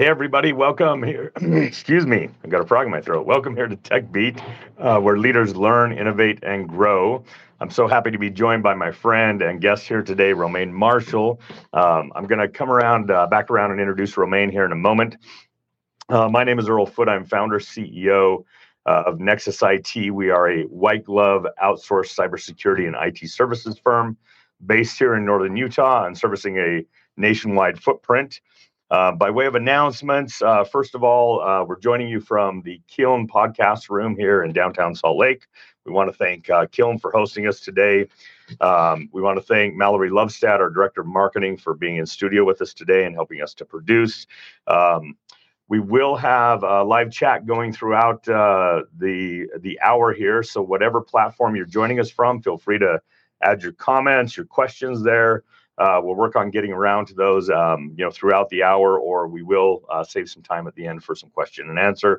Hey everybody, welcome here. Excuse me, I got a frog in my throat. Welcome here to Tech Beat, where leaders learn, innovate, and grow. I'm so happy to be joined by my friend and guest here today, Romain Marshall. I'm going to come back around and introduce Romain here in a moment. My name is Earl Foote. I'm founder, CEO of Nexus IT. We are a white glove outsourced cybersecurity and IT services firm based here in northern Utah and servicing a nationwide footprint. By way of announcements, first of all, we're joining you from the Kiln podcast room here in downtown Salt Lake. We want to thank Kiln for hosting us today. We want to thank Mallory Lovestad, our director of marketing, for being in studio with us today and helping us to produce. We will have a live chat going throughout the hour here. So whatever platform you're joining us from, feel free to add your comments, your questions there. We'll work on getting around to those, throughout the hour, or we will save some time at the end for some question and answer.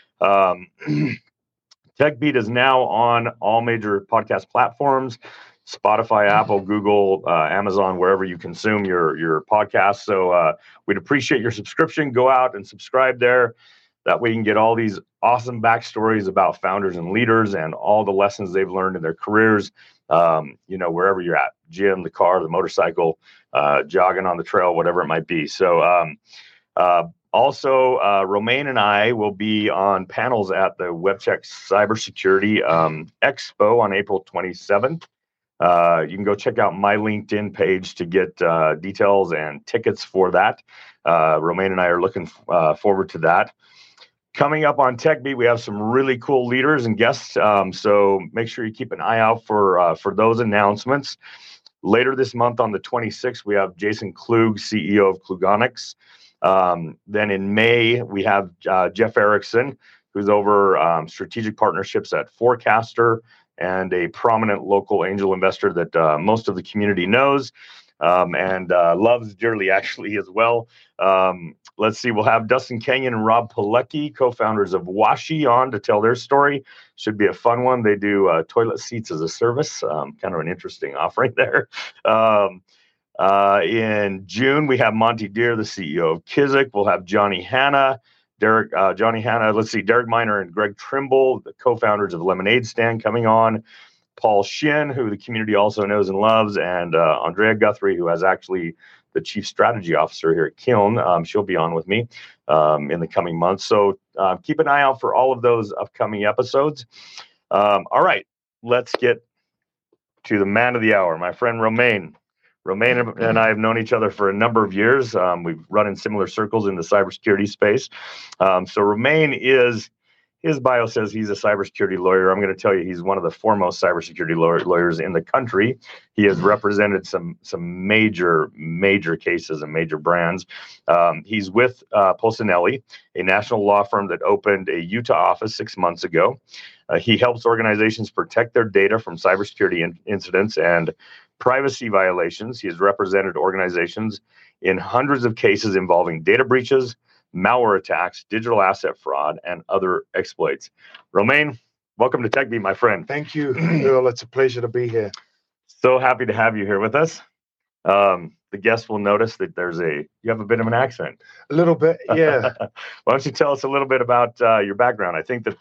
TechBeat is now on all major podcast platforms: Spotify, Apple, Google, Amazon, wherever you consume your podcasts. So we'd appreciate your subscription. Go out and subscribe there. That way you can get all these awesome backstories about founders and leaders and all the lessons they've learned in their careers, wherever you're at, gym, the car, the motorcycle, jogging on the trail, whatever it might be. So also, Romain and I will be on panels at the WebCheck Cybersecurity Expo on April 27th. You can go check out my LinkedIn page to get details and tickets for that. Romain and I are looking forward to that. Coming up on TechBeat, we have some really cool leaders and guests, so make sure you keep an eye out for those announcements. Later this month on the 26th, we have Jason Klug, CEO of Klugonics. Then in May, we have Jeff Erickson, who's over strategic partnerships at Forecaster and a prominent local angel investor that most of the community knows and loves dearly, actually, as well. Let's see, we'll have Dustin Kenyon and Rob Pilecki, co-founders of Washi, on to tell their story. Should be a fun one. They do toilet seats as a service, kind of an interesting offering there. In June, we have Monty Deer, the CEO of Kizik. We'll have Johnny Hanna, Derek Miner and Greg Trimble, the co-founders of Lemonade Stand, coming on. Paul Shin, who the community also knows and loves, and Andrea Guthrie, who is actually the chief strategy officer here at Kiln. She'll be on with me in the coming months. So keep an eye out for all of those upcoming episodes. All right, let's get to the man of the hour, my friend Romain. Romain and I have known each other for a number of years. We've run in similar circles in the cybersecurity space. So Romain his bio says he's a cybersecurity lawyer. I'm going to tell you he's one of the foremost cybersecurity lawyers in the country. He has represented some major cases and major brands. He's with Polsinelli, a national law firm that opened a Utah office 6 months ago. He helps organizations protect their data from cybersecurity incidents and privacy violations. He has represented organizations in hundreds of cases involving data breaches, malware attacks, digital asset fraud, and other exploits. Romain, welcome to TechBeat, my friend. Thank you, Earl. It's a pleasure to be here. So happy to have you here with us. The guests will notice that you have a bit of an accent. A little bit, yeah. Why don't you tell us a little bit about your background? I think that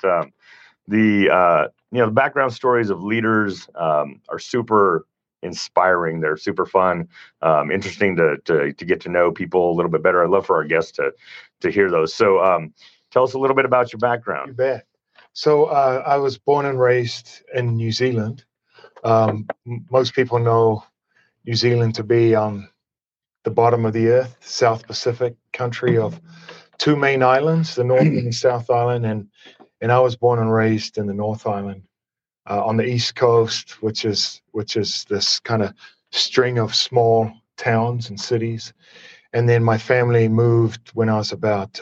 the background stories of leaders are super inspiring. They're super fun, interesting to get to know people a little bit better. I'd love for our guests to hear those. So tell us a little bit about your background. You bet. So I was born and raised in New Zealand. Most people know New Zealand to be on the bottom of the earth, South Pacific country of two main islands, the North and the South Island. And I was born and raised in the North Island. On the East Coast, which is this kind of string of small towns and cities. And then my family moved when I was about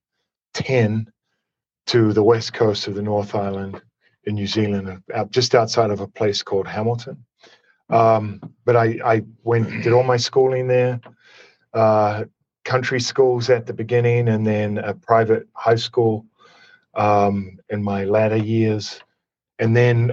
10 to the west coast of the North Island in New Zealand, just outside of a place called Hamilton. But I did all my schooling there, country schools at the beginning, and then a private high school in my latter years. And then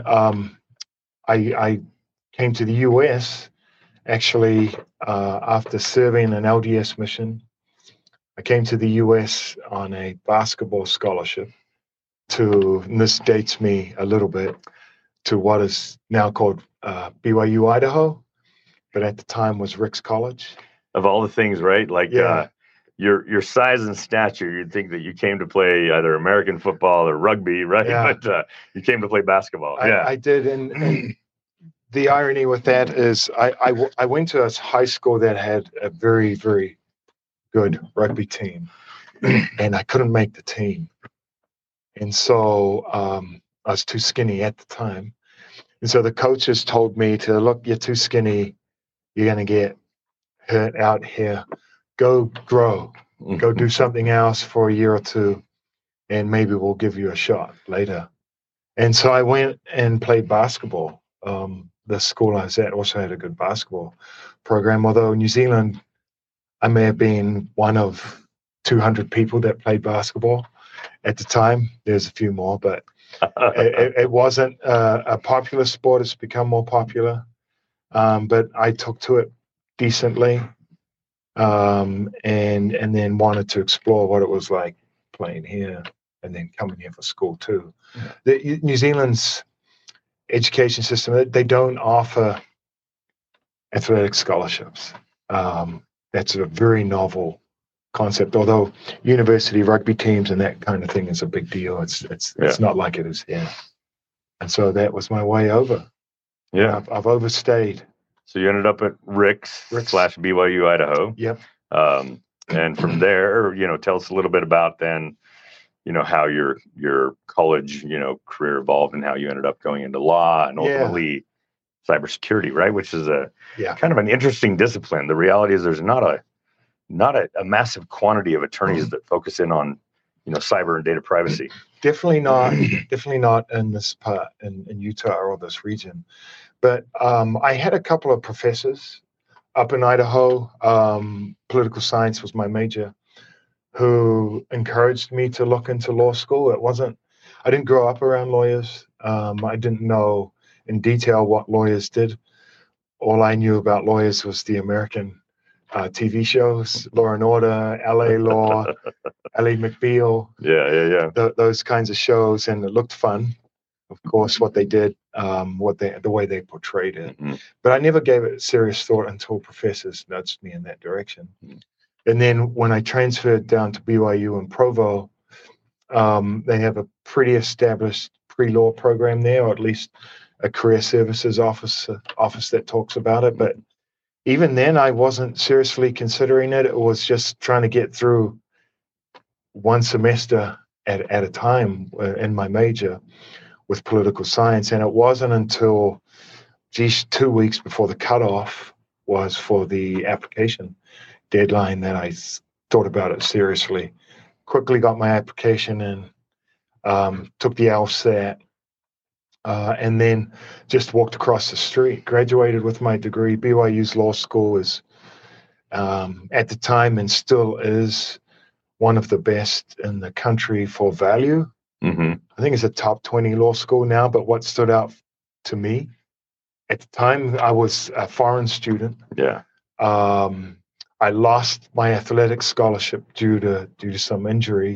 I came to the U.S. actually after serving an LDS mission I came to the US on a basketball scholarship and this dates me a little bit, to what is now called BYU Idaho, but at the time was Ricks College. Of all the things, right? Like your size and stature, you'd think that you came to play either American football or rugby, right? Yeah. But you came to play basketball. I did, and the irony with that is I went to a high school that had a very, very good rugby team, and I couldn't make the team. And so I was too skinny at the time. And so the coaches told me to, look, you're too skinny. You're going to get hurt out here. Go grow. Go do something else for a year or two, and maybe we'll give you a shot later. And so I went and played basketball. The school I was at also had a good basketball program, although New Zealand, I may have been one of 200 people that played basketball at the time. There's a few more, but it wasn't a popular sport. It's become more popular. But I took to it decently, and then wanted to explore what it was like playing here and then coming here for school too. Yeah. New Zealand's education system, they don't offer athletic scholarships. That's a very novel concept, although university rugby teams and that kind of thing is a big deal. It's not like it is here. And so that was my way over. Yeah. I've overstayed. So you ended up at Ricks / BYU Idaho. Yep. And from there, tell us a little bit about then, how your college, career evolved and how you ended up going into law and ultimately cybersecurity, right? Which is kind of an interesting discipline. The reality is there's not a massive quantity of attorneys that focus in on, cyber and data privacy. Definitely not in this part in Utah or this region. But I had a couple of professors up in Idaho. Political science was my major, who encouraged me to look into law school. I didn't grow up around lawyers. I didn't know in detail what lawyers did. All I knew about lawyers was the American TV shows, Law and Order, LA Law, Ally McBeal. Yeah. Those kinds of shows, and it looked fun. Of course, what they did, the way they portrayed it. Mm-hmm. But I never gave it serious thought until professors nudged me in that direction. Mm-hmm. And then when I transferred down to BYU in Provo, they have a pretty established pre-law program there, or at least a career services office that talks about it. But even then, I wasn't seriously considering it. It was just trying to get through one semester at a time in my major with political science. And it wasn't until 2 weeks before the cutoff was for the application deadline that I thought about it seriously. Quickly got my application in, took the LSAT, and then just walked across the street, graduated with my degree. BYU's law school is, at the time and still is, one of the best in the country for value. Mm-hmm. I think it's a top 20 law school now, but what stood out to me at the time, I was a foreign student. Yeah. I lost my athletic scholarship due to an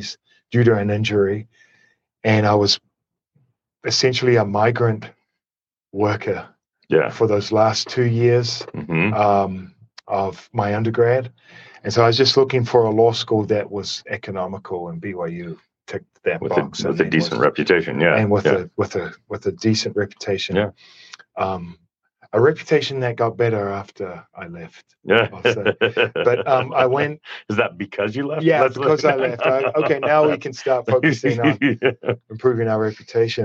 injury, and I was essentially a migrant worker for those last 2 years of my undergrad. And so I was just looking for a law school that was economical, and BYU ticked that box. With a decent reputation, and with a decent reputation. Yeah. A reputation that got better after I left. Yeah. But I went. Is that because you left? Yeah, because I left. Okay, now we can start focusing on improving our reputation.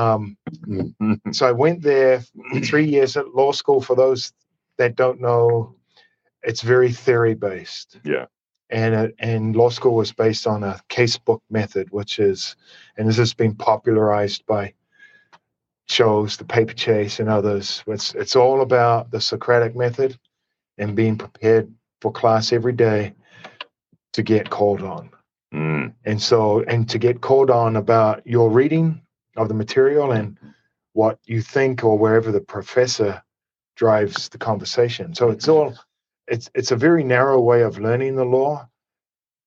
Mm. But so I went there 3 years at law school. For those that don't know, it's very theory based. Yeah. And law school was based on a casebook method, which is, and this has been popularized by shows, The Paper Chase and others. It's all about the Socratic method and being prepared for class every day to get called on. Mm. And to get called on about your reading of the material and what you think, or wherever the professor drives the conversation. So it's a very narrow way of learning the law,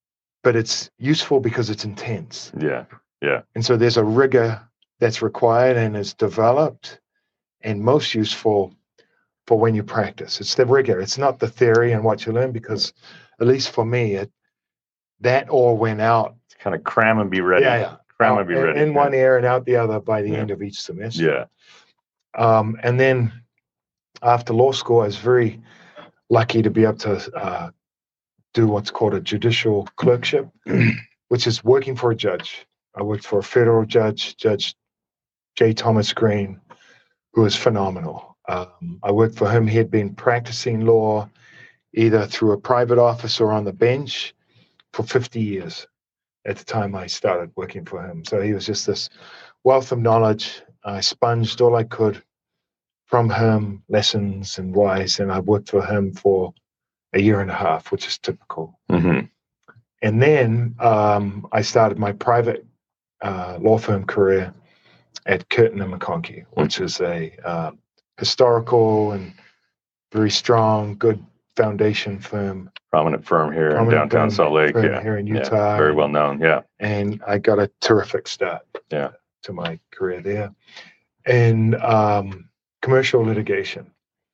but it's useful because it's intense. Yeah. And so there's a rigor that's required and is developed and most useful for when you practice. It's the rigor. It's not the theory and what you learn, because at least for me, that all went out. Kind of cram and be ready. Yeah. Cram and be ready. In one ear and out the other by the Yeah. end of each semester. Yeah. And then after law school, I was very lucky to be able to do what's called a judicial clerkship, which is working for a judge. I worked for a federal judge, Judge J. Thomas Green, who was phenomenal. I worked for him. He had been practicing law either through a private office or on the bench for 50 years at the time I started working for him. So he was just this wealth of knowledge. I sponged all I could from him, lessons and wise, and I worked for him for a year and a half, which is typical. Mm-hmm. And then I started my private law firm career at Curtin and McConkie, which is a historical and very strong, good foundation firm. Prominent firm here in downtown Salt Lake. Yeah. Here in Utah. Very well known. Yeah. And I got a terrific start to my career there. And commercial litigation.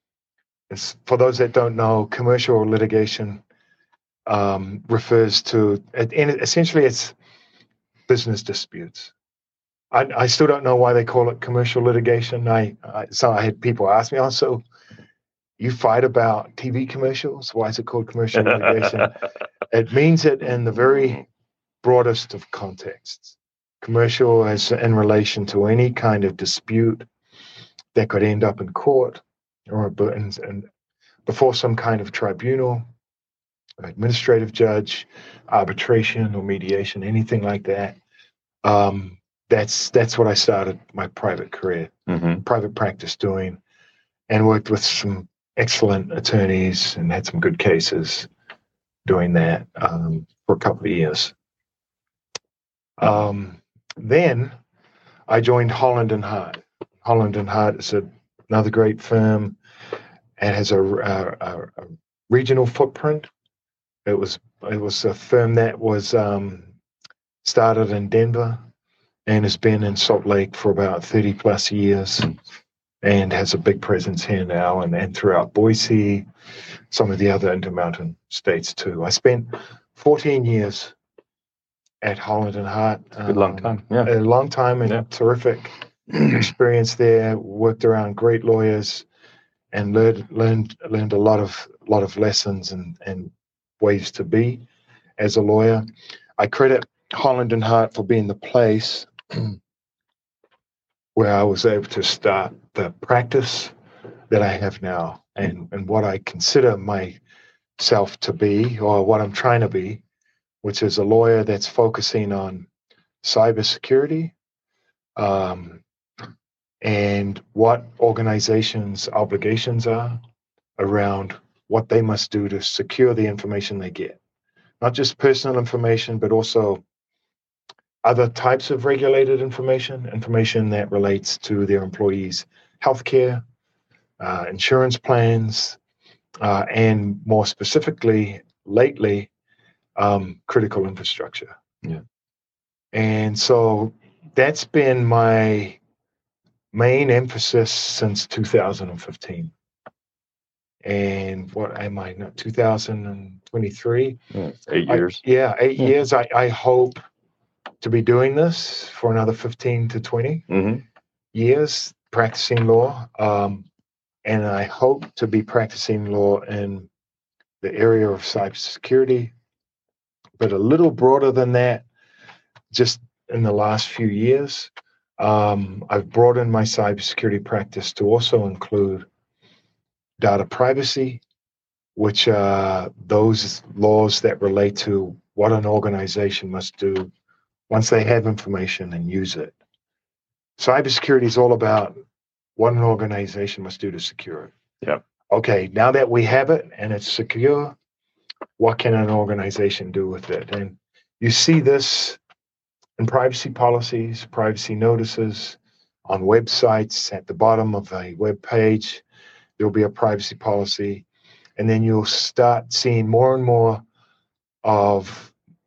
For those that don't know, commercial litigation refers to, essentially it's business disputes. I still don't know why they call it commercial litigation. So I had people ask me, so you fight about TV commercials? Why is it called commercial litigation? It means it in the very broadest of contexts. Commercial is in relation to any kind of dispute that could end up in court or before some kind of tribunal, administrative judge, arbitration or mediation, anything like that. That's what I started my private career, private practice doing, and worked with some excellent attorneys and had some good cases doing that for a couple of years. Then I joined Holland and Hart. Holland and Hart is another great firm and has a regional footprint. It was a firm that was started in Denver and has been in Salt Lake for about 30 plus years and has a big presence here now and throughout Boise, some of the other Intermountain states too. I spent 14 years at Holland and Hart. Good long time. Yeah. A long time and terrific experience there. Worked around great lawyers and learned a lot of lessons and ways to be as a lawyer. I credit Holland and Hart for being the place where I was able to start the practice that I have now and what I consider myself to be, or what I'm trying to be, which is a lawyer that's focusing on cybersecurity and what organizations' obligations are around what they must do to secure the information they get. Not just personal information, but also other types of regulated information that relates to their employees' healthcare, insurance plans, and more specifically, lately, critical infrastructure. Yeah. And so that's been my main emphasis since 2015. And what am I now? 2023? 8 years. 8 years. I hope to be doing this for another 15 to 20 years, practicing law. And I hope to be practicing law in the area of cybersecurity, but a little broader than that. Just in the last few years, I've broadened my cybersecurity practice to also include data privacy, which are those laws that relate to what an organization must do once they have information and use it. Cybersecurity is all about what an organization must do to secure it. Yeah. Okay, now that we have it and it's secure, what can an organization do with it? And you see this in privacy policies, privacy notices, on websites. At the bottom of a web page, there'll be a privacy policy. And then you'll start seeing more and more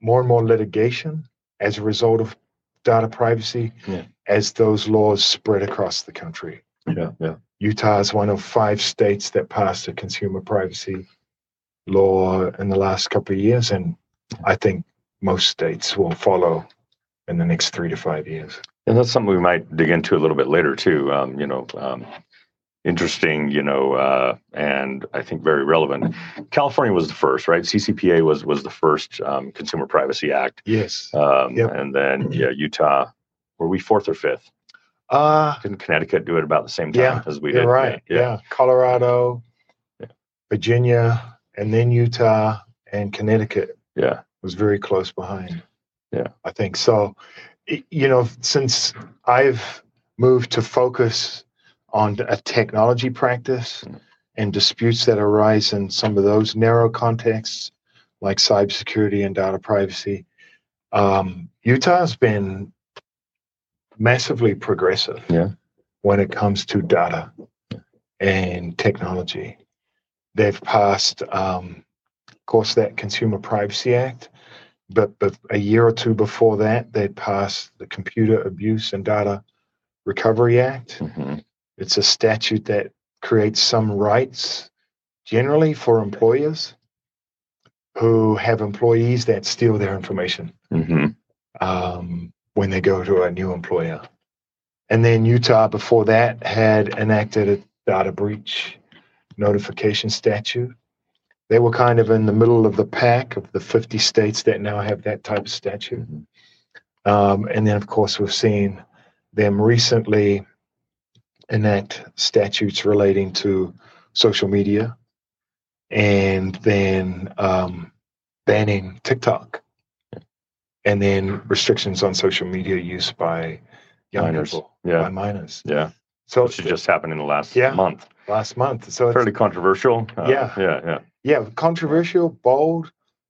more and more litigation as a result of data privacy Yeah. as those laws spread across the country. Yeah. Utah is one of 5 states that passed a consumer privacy law in the last couple of years, and I think most states will follow in the next 3 to 5 years. And that's something we might dig into a little bit later too. Interesting, and I think very relevant. California was the first, right? CCPA was the first Consumer Privacy Act. Yes. Yep. And then Utah, were we 4th or 5th? Didn't Connecticut do it about the same time as we did? You're right. Yeah. Colorado, Virginia, and then Utah and Connecticut. Yeah. Was very close behind. Yeah. I think so. Since I've moved to focus on a technology practice and disputes that arise in some of those narrow contexts, like cybersecurity and data privacy, Utah has been massively progressive when it comes to data and technology. They've passed, of course, that Consumer Privacy Act, but a year or two before that, they'd passed the Computer Abuse and Data Recovery Act. Mm-hmm. It's a statute that creates some rights generally for employers who have employees that steal their information when they go to a new employer. And then Utah, before that, had enacted a data breach notification statute. They were kind of in the middle of the pack of the 50 states that now have that type of statute. And then, of course, we've seen them recently enact statutes relating to social media, and then banning TikTok, and then restrictions on social media use by young people, by minors. Yeah. So which just happened in the last month. Last month. So fairly controversial. Yeah. Controversial, bold,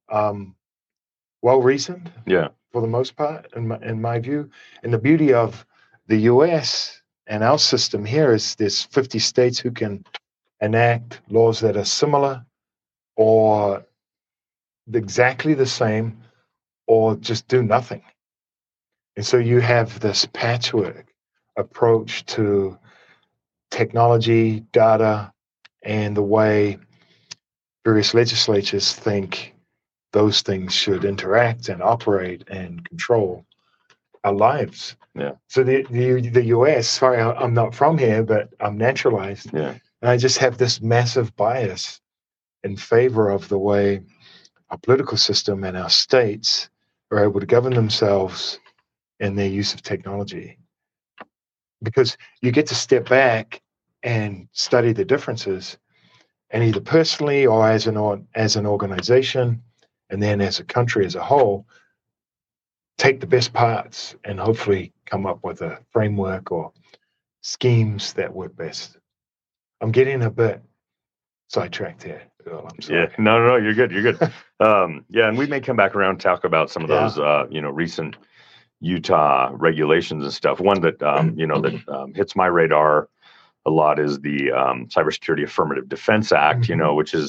well-reasoned. Yeah. For the most part, in my view. And the beauty of the U.S. and our system here is there's 50 states who can enact laws that are similar or exactly the same or just do nothing. And so you have this patchwork approach to technology, data, and the way various legislatures think those things should interact and operate and control our lives. Yeah. So the U.S. Sorry, I'm not from here, but I'm naturalized. Yeah. And I just have this massive bias in favor of the way our political system and our states are able to govern themselves in their use of technology, because you get to step back and study the differences, and either personally or as an organization, and then as a country as a whole, take the best parts and hopefully come up with a framework or schemes that work best. I'm getting a bit sidetracked here, Earl. I'm sorry. Yeah, no, you're good. You're good. And we may come back around and talk about some of those, recent Utah regulations and stuff. One that, hits my radar a lot is the Cybersecurity Affirmative Defense Act, which is,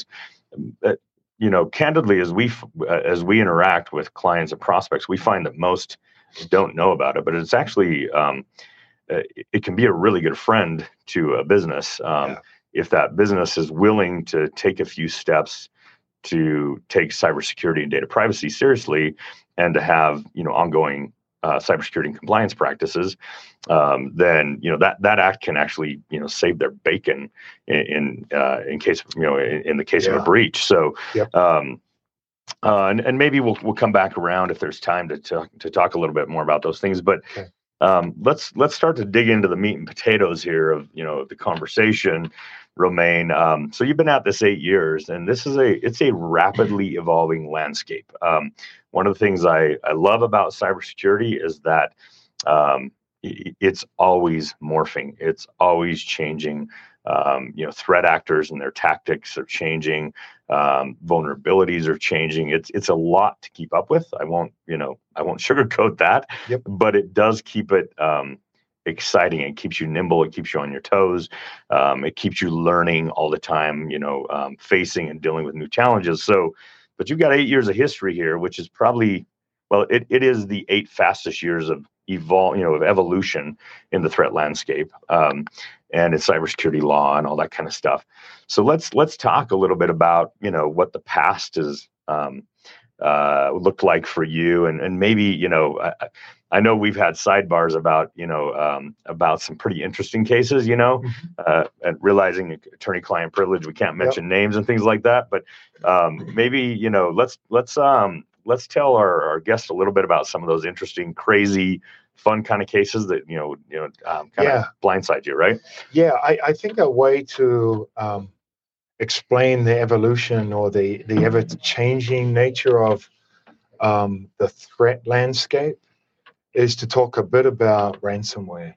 candidly, as we interact with clients and prospects, we find that most don't know about it, but it's actually, it can be a really good friend to a business. If that business is willing to take a few steps to take cybersecurity and data privacy seriously, and to have ongoing cybersecurity and compliance practices, then that act can actually save their bacon in case of in the case of a breach. So, and maybe we'll come back around if there's time to talk a little bit more about those things. But let's start to dig into the meat and potatoes here of the conversation, Romain. So you've been at this 8 years, and it's a rapidly evolving landscape. One of the things I love about cybersecurity is that it's always morphing. It's always changing. Threat actors and their tactics are changing. Vulnerabilities are changing. It's a lot to keep up with. I won't sugarcoat that. But it does keep it exciting. It keeps you nimble. It keeps you on your toes. It keeps you learning all the time. Facing and dealing with new challenges. So, but you've got 8 years of history here, which is probably Well, it is the 8 fastest years of evolution in the threat landscape, and it's cybersecurity law and all that kind of stuff. So let's talk a little bit about what the past is looked like for you, and maybe I know we've had sidebars about some pretty interesting cases, and realizing attorney-client privilege, we can't mention names and things like that, but maybe let's tell our guests a little bit about some of those interesting, crazy, fun kind of cases that kind of blindside you, right? Yeah, I think a way to explain the evolution or the ever-changing nature of the threat landscape is to talk a bit about ransomware.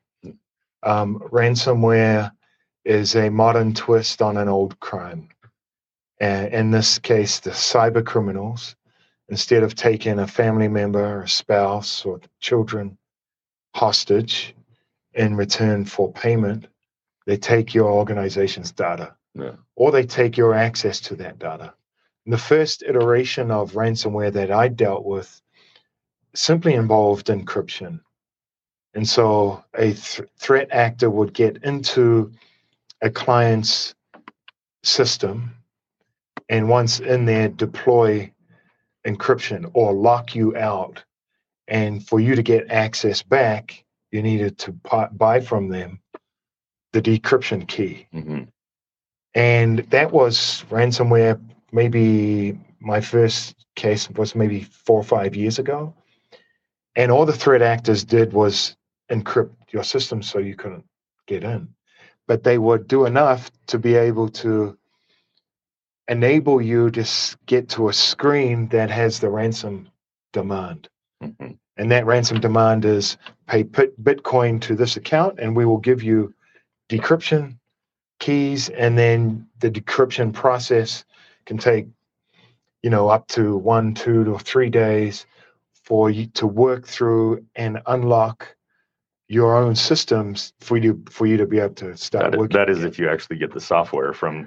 Ransomware is a modern twist on an old crime. And in this case, the cyber criminals, instead of taking a family member, a spouse, or children hostage in return for payment, they take your organization's data, or they take your access to that data. And the first iteration of ransomware that I dealt with simply involved encryption. And so a threat actor would get into a client's system and once in there deploy encryption or lock you out. And for you to get access back, you needed to buy from them the decryption key. Mm-hmm. And that was ransomware. Maybe my first case was maybe 4 or 5 years ago. And all the threat actors did was encrypt your system so you couldn't get in. But they would do enough to be able to enable you to get to a screen that has the ransom demand. Mm-hmm. And that ransom demand is pay Bitcoin to this account and we will give you decryption keys, and then the decryption process can take up to 1, 2 or 3 days for you to work through and unlock your own systems for you to be able to start working. That is if you actually get the software from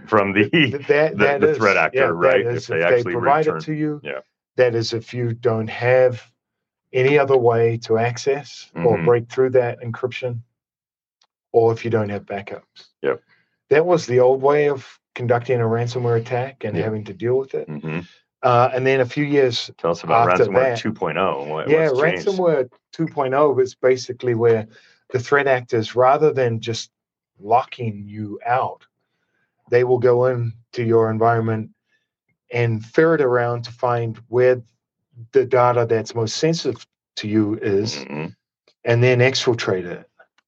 the threat actor, right? If they provide it to you. Yeah. That is if you don't have any other way to access or break through that encryption, or if you don't have backups. Yep. That was the old way of conducting a ransomware attack and having to deal with it. Mm-hmm. And then a few years Tell us about after ransomware that, 2.0. Ransomware 2.0 is basically where the threat actors, rather than just locking you out, they will go into your environment and ferret around to find where the data that's most sensitive to you is, and then exfiltrate it.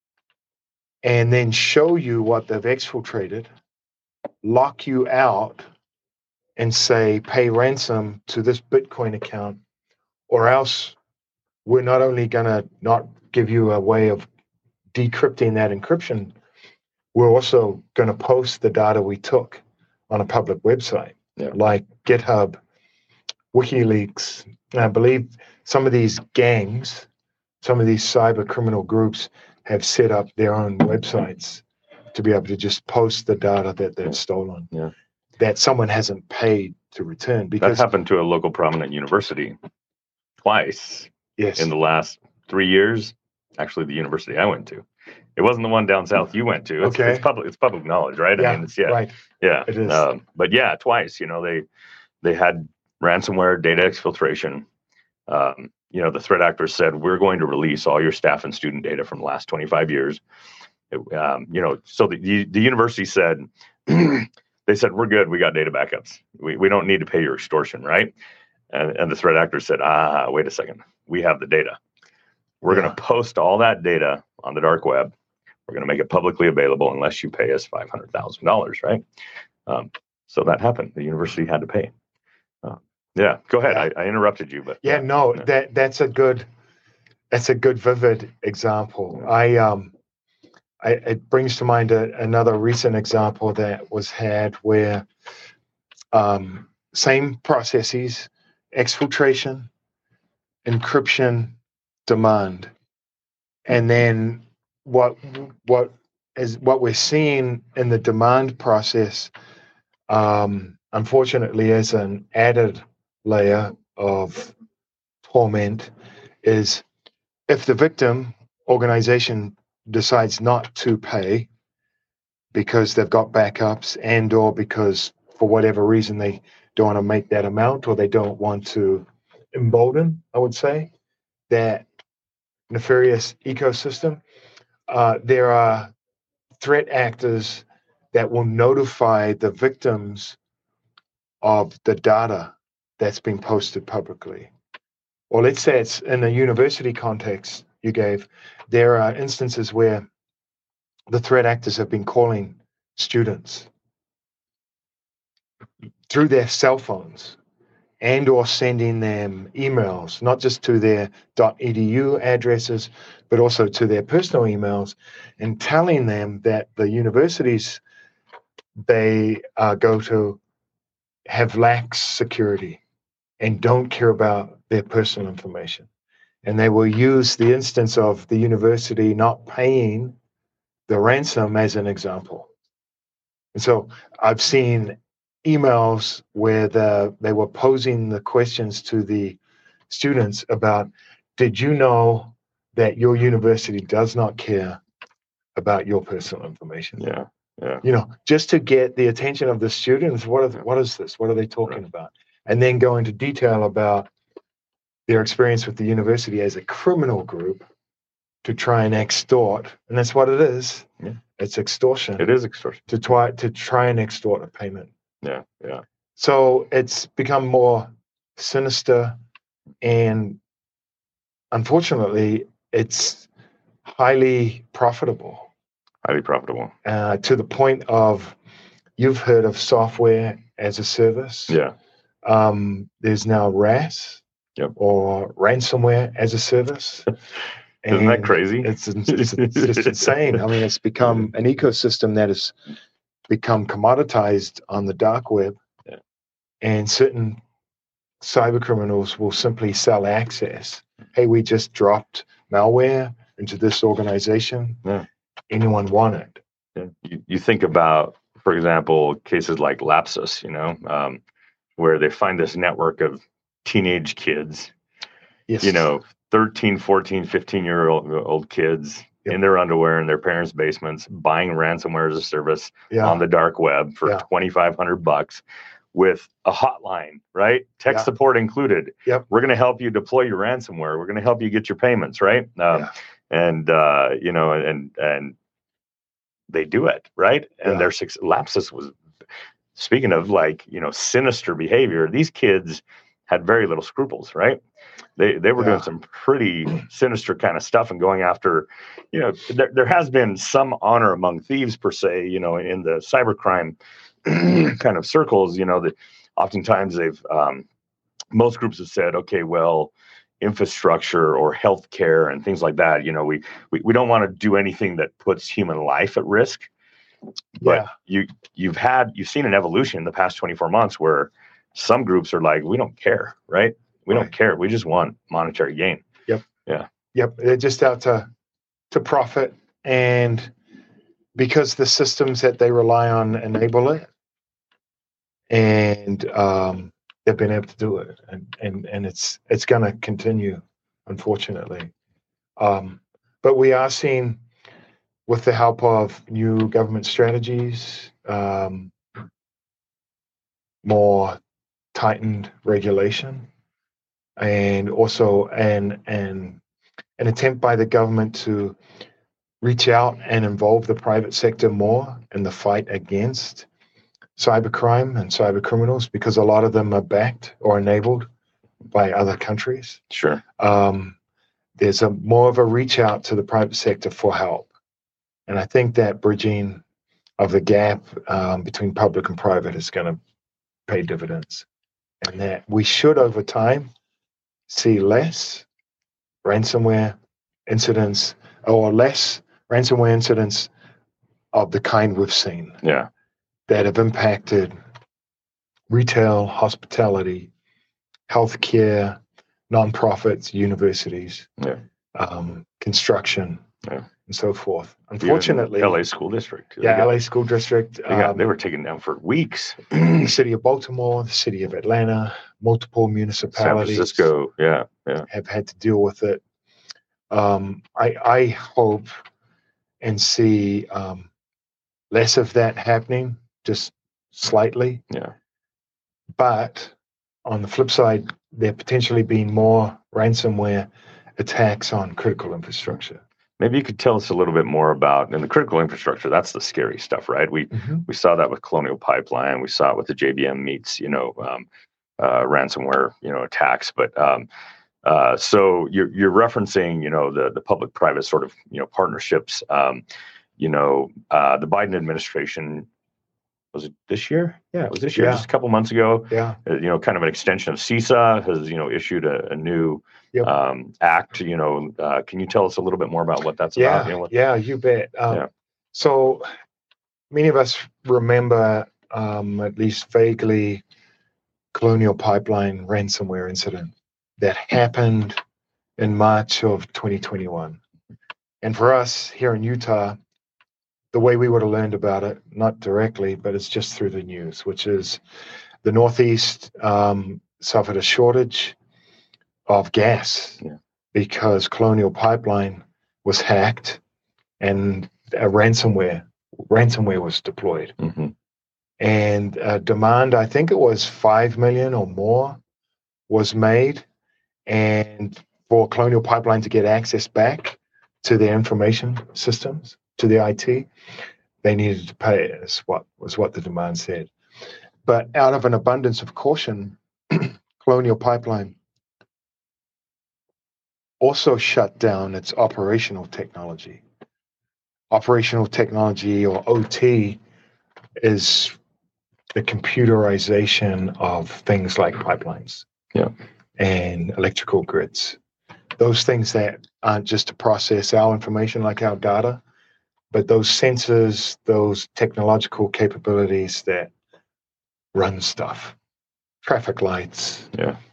And then show you what they've exfiltrated, lock you out, and say, pay ransom to this Bitcoin account, or else we're not only going to not give you a way of decrypting that encryption, we're also going to post the data we took on a public website, like GitHub, WikiLeaks. And I believe some of these gangs, some of these cyber criminal groups have set up their own websites to be able to just post the data that they've stolen, that someone hasn't paid to return. Because that happened to a local prominent university twice in the last 3 years. Actually, the university I went to. It wasn't the one down south you went to. It's public. It's public knowledge, right? Yeah, I mean, right. Yeah, it is. But yeah, twice. They had ransomware, data exfiltration. The threat actors said, we're going to release all your staff and student data from the last 25 years. So the university said, they said, we're good. We got data backups. We don't need to pay your extortion, right? And the threat actors said, wait a second. We have the data. We're going to post all that data on the dark web. We're going to make it publicly available unless you pay us $500,000, right? So that happened. The university had to pay. Go ahead. I interrupted you, but that's a good vivid example. It brings to mind another recent example that was had where same processes, exfiltration, encryption, demand, and then what we're seeing in the demand process, unfortunately, is an added layer of torment is if the victim organization decides not to pay because they've got backups and or because for whatever reason they don't want to make that amount or they don't want to embolden, I would say, that nefarious ecosystem, there are threat actors that will notify the victims of the data that's been posted publicly. Or let's say it's in a university context you gave, there are instances where the threat actors have been calling students through their cell phones and or sending them emails, not just to their .edu addresses, but also to their personal emails, and telling them that the universities they go to have lax security and don't care about their personal information. And they will use the instance of the university not paying the ransom as an example. And so I've seen emails where they were posing the questions to the students about, did you know that your university does not care about your personal information? Yeah. Just to get the attention of the students. What is this? What are they talking about? And then go into detail about their experience with the university as a criminal group to try and extort. And that's what it is. Yeah. It's extortion. It is extortion. To try and extort a payment. Yeah. So it's become more sinister, and unfortunately, it's highly profitable. Highly profitable. To the point of, you've heard of software as a service. Yeah. There's now RAS, or ransomware as a service. Isn't that crazy? It's just insane. I mean, it's become an ecosystem that has become commoditized on the dark web, and certain cyber criminals will simply sell access. Hey, we just dropped malware into this organization. Yeah. Anyone want it? Yeah. You think about, for example, cases like Lapsus, where they find this network of teenage kids, 13, 14, 15-year-old kids in their underwear in their parents' basements, buying ransomware as a service on the dark web for $2,500 with a hotline, right? Tech support included. Yep. We're going to help you deploy your ransomware. We're going to help you get your payments, right? And they do it, right? And their Lapsus was, speaking of sinister behavior, these kids had very little scruples, right? They were doing some pretty sinister kind of stuff and going after, there has been some honor among thieves per se, in the cybercrime kind of circles, that oftentimes most groups have said, okay, well, infrastructure or healthcare and things like that, we don't want to do anything that puts human life at risk. But you've seen an evolution in the past 24 months where some groups are like, we don't care, right? We don't care. We just want monetary gain. Yep. Yeah. Yep. They're just out to profit, and because the systems that they rely on enable it, and they've been able to do it, and it's going to continue, unfortunately. But we are seeing, with the help of new government strategies, more tightened regulation, and also an attempt by the government to reach out and involve the private sector more in the fight against cybercrime and cyber criminals, because a lot of them are backed or enabled by other countries. Sure. There's more of a reach out to the private sector for help. And I think that bridging of the gap between public and private is going to pay dividends. And that we should, over time, see less ransomware incidents, or less ransomware incidents of the kind we've seen. Yeah. That have impacted retail, hospitality, healthcare, nonprofits, universities, construction, and so forth. Unfortunately, LA School District. LA School District. They were taken down for weeks. The city of Baltimore, the city of Atlanta, multiple San municipalities Francisco, yeah. have had to deal with it. I hope and see less of that happening, just slightly. Yeah. But on the flip side, there potentially being more ransomware attacks on critical infrastructure. Maybe you could tell us a little bit more about in the critical infrastructure. That's the scary stuff, right? We saw that with Colonial Pipeline. We saw it with the JBM meets, ransomware, attacks. But so you're referencing, the public-private sort of, partnerships. The Biden administration, was it this year? Yeah, it was this year, just a couple months ago. Yeah. Kind of an extension of CISA has, issued a new act. Can you tell us a little bit more about what that's about? Yeah, you bet. So many of us remember, at least vaguely, Colonial Pipeline ransomware incident that happened in March of 2021. And for us here in Utah, the way we would have learned about it, not directly, but it's just through the news, which is the Northeast suffered a shortage of gas because Colonial Pipeline was hacked and a ransomware was deployed. And demand, I think it was 5 million or more, was made. And for Colonial Pipeline to get access back to their information systems, to the IT, they needed to pay us what the demand said. But out of an abundance of caution, Colonial Pipeline also shut down its operational technology. Operational technology, or OT, is the computerization of things like pipelines and electrical grids. Those things that aren't just to process our information like our data, but those sensors, those technological capabilities that run stuff, traffic lights,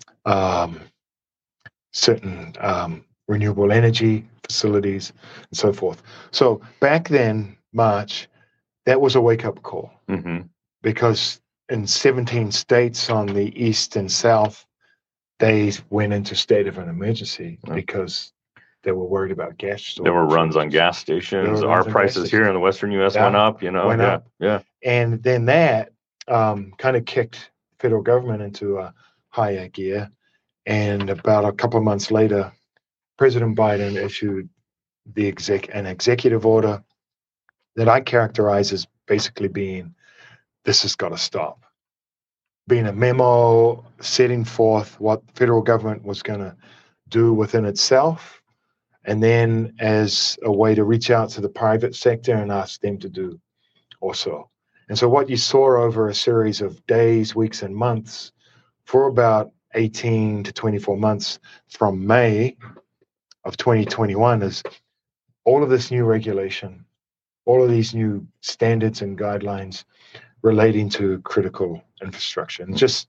certain renewable energy facilities, and so forth. So back then, March, that was a wake-up call because in 17 states on the east and south, they went into state of an emergency because they were worried about gas storage. There were runs on gas stations. Our prices here in the Western U.S. went up, Went up. And then that kind of kicked federal government into a higher gear. And about a couple of months later, President Biden issued an executive order that I characterize as basically being, this has got to stop. Being a memo setting forth what the federal government was going to do within itself, and then as a way to reach out to the private sector and ask them to do also. And so what you saw over a series of days, weeks, and months for about 18 to 24 months from May of 2021 is all of this new regulation, all of these new standards and guidelines relating to critical infrastructure. And just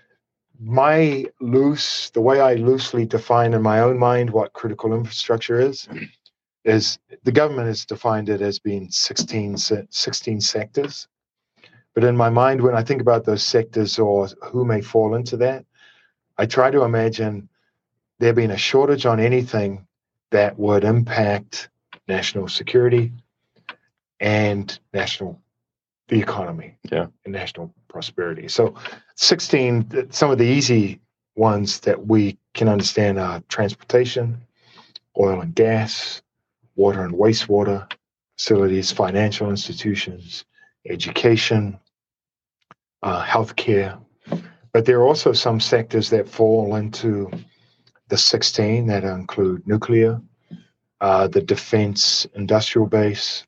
the way I loosely define in my own mind what critical infrastructure is the government has defined it as being 16 sectors. But in my mind, when I think about those sectors or who may fall into that, I try to imagine there being a shortage on anything that would impact national security and the economy and national prosperity. So 16, some of the easy ones that we can understand are transportation, oil and gas, water and wastewater facilities, financial institutions, education, healthcare. But there are also some sectors that fall into the 16 that include nuclear, the defense industrial base,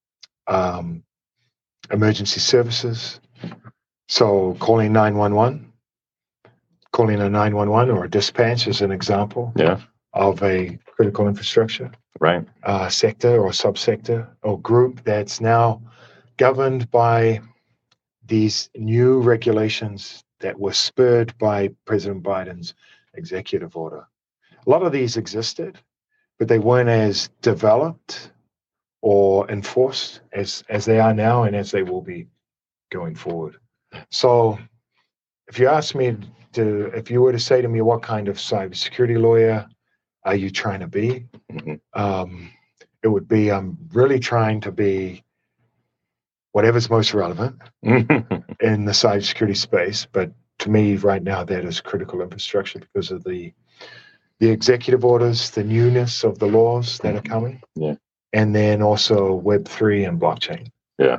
emergency services. So calling 911, calling a 911 or a dispatch is an example of a critical infrastructure sector or subsector or group that's now governed by these new regulations that were spurred by President Biden's executive order. A lot of these existed, but they weren't as developed or enforced as they are now and as they will be going forward. So if you ask me if you were to say to me, what kind of cybersecurity lawyer are you trying to be? It would be, I'm really trying to be whatever's most relevant in the cybersecurity space. But to me, right now, that is critical infrastructure because of the executive orders, the newness of the laws that are coming, and then also Web3 and blockchain.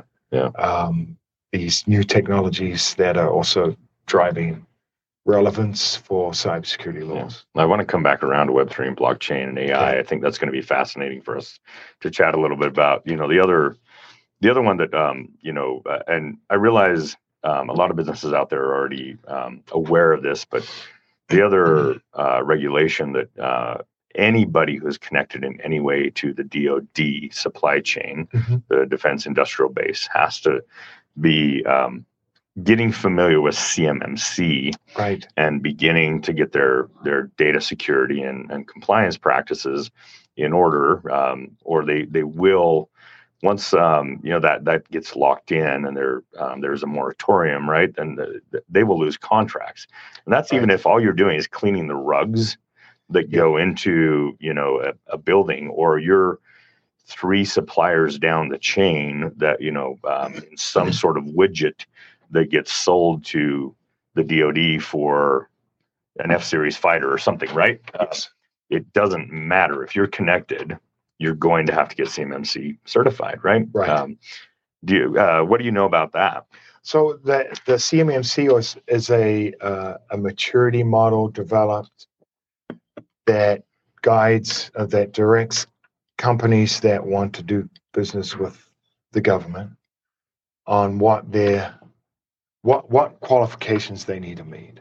These new technologies that are also driving relevance for cybersecurity laws. I want to come back around to Web3 and blockchain and AI. Okay. I think that's going to be fascinating for us to chat a little bit about. The other one that and I realize a lot of businesses out there are already aware of this, but the other regulation that anybody who's connected in any way to the DoD supply chain, the Defense Industrial Base, has to be getting familiar with CMMC, right, and beginning to get their data security and compliance practices in order, or they will, once that gets locked in and there's a moratorium, right, then they will lose contracts, and that's right. Even if all you're doing is cleaning the rugs that go into a building, or you're 3 suppliers down the chain that in some sort of widget that gets sold to the DoD for an F-Series fighter or something, right? Yes. It doesn't matter. If you're connected, you're going to have to get CMMC certified, right? Right. What do you know about that? So the CMMC is a maturity model developed that guides, that directs companies that want to do business with the government on what qualifications they need to meet,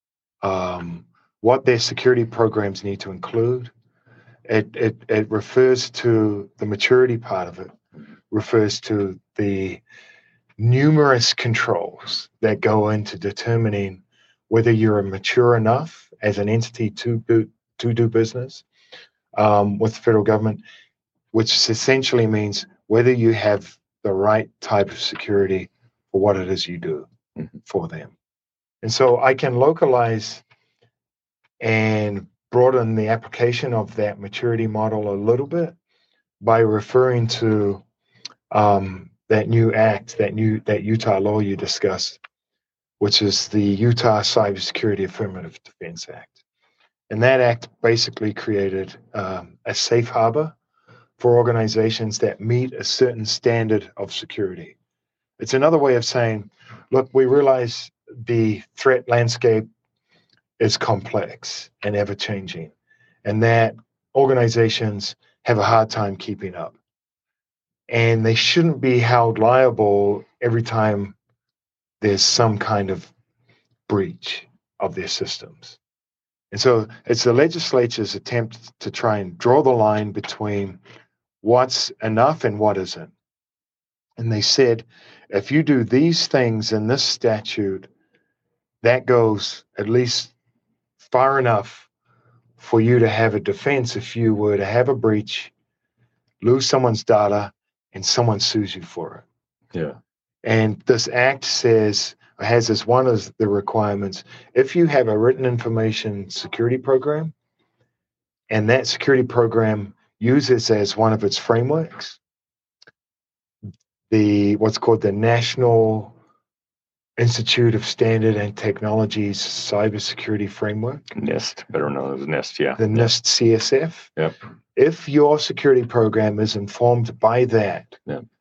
what their security programs need to include. It refers to the maturity part of it, refers to the numerous controls that go into determining whether you're mature enough as an entity to do business with the federal government, which essentially means whether you have the right type of security for what it is you do for them. And so I can localize and broaden the application of that maturity model a little bit by referring to that new act, that Utah law you discussed, which is the Utah Cybersecurity Affirmative Defense Act. And that act basically created a safe harbor for organizations that meet a certain standard of security. It's another way of saying, look, we realize the threat landscape is complex and ever-changing, and that organizations have a hard time keeping up. And they shouldn't be held liable every time there's some kind of breach of their systems. And so it's the legislature's attempt to try and draw the line between what's enough and what isn't. And they said, if you do these things in this statute, that goes at least far enough for you to have a defense if you were to have a breach, lose someone's data, and someone sues you for it. Yeah. And this act has as one of the requirements, if you have a written information security program, and that security program uses as one of its frameworks what's called the National Institute of Standard and Technology's Cybersecurity Framework. NIST, better known as NIST, yeah. The NIST CSF. Yep. If your security program is informed by that,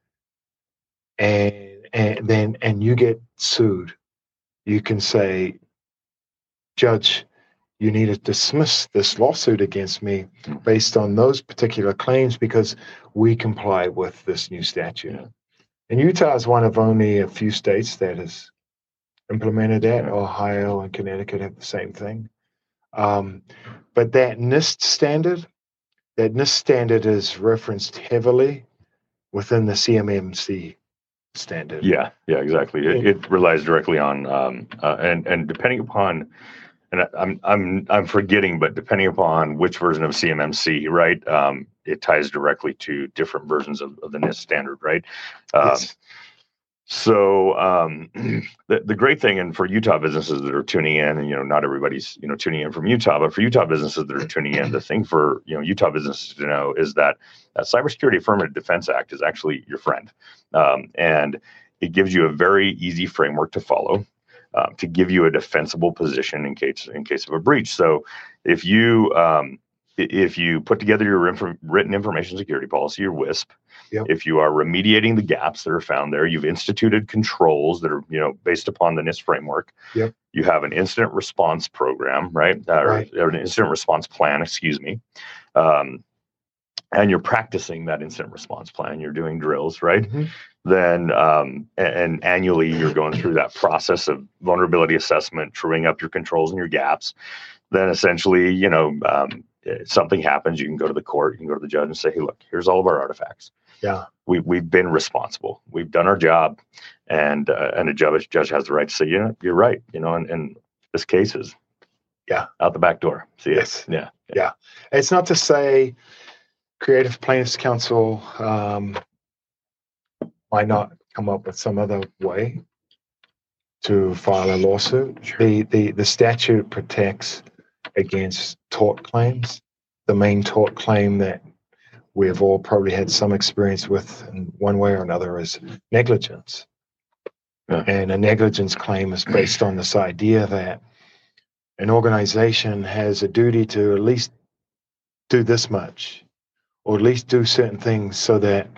and you get sued, you can say, Judge, you need to dismiss this lawsuit against me based on those particular claims because we comply with this new statute. Yeah. And Utah is one of only a few states that has implemented that. Yeah. Ohio and Connecticut have the same thing. But that NIST standard is referenced heavily within the CMMC standard. Yeah, exactly. It relies directly on and depending upon, and I'm forgetting, but depending upon which version of CMMC, right? It ties directly to different versions of the NIST standard, right? Yes. So the great thing, and for Utah businesses that are tuning in, and not everybody's tuning in from Utah, but for Utah businesses that are tuning in, the thing for Utah businesses to know is that Cybersecurity Affirmative Defense Act is actually your friend, and it gives you a very easy framework to follow to give you a defensible position in case of a breach. So if you put together your written information security policy, your WISP, Yep. if you are remediating the gaps that are found there, you've instituted controls that are based upon the NIST framework. Yep. You have an incident response program, right? Right. Or an incident response plan, excuse me. And you're practicing that incident response plan. You're doing drills, right? Mm-hmm. Then and annually you're going through that process of vulnerability assessment, truing up your controls and your gaps. Then essentially, something happens, you can go to the court, you can go to the judge and say, hey, look, here's all of our artifacts. Yeah. We've been responsible. We've done our job, and a judge has the right to say, you're right. And this case is out the back door. See it? Yes. Yeah. It's not to say Creative Plaintiffs' Counsel might not come up with some other way to file a lawsuit. Sure. The statute protects against tort claims. The main tort claim that we've all probably had some experience with in one way or another is negligence. Yeah. And a negligence claim is based on this idea that an organization has a duty to at least do this much, or at least do certain things so that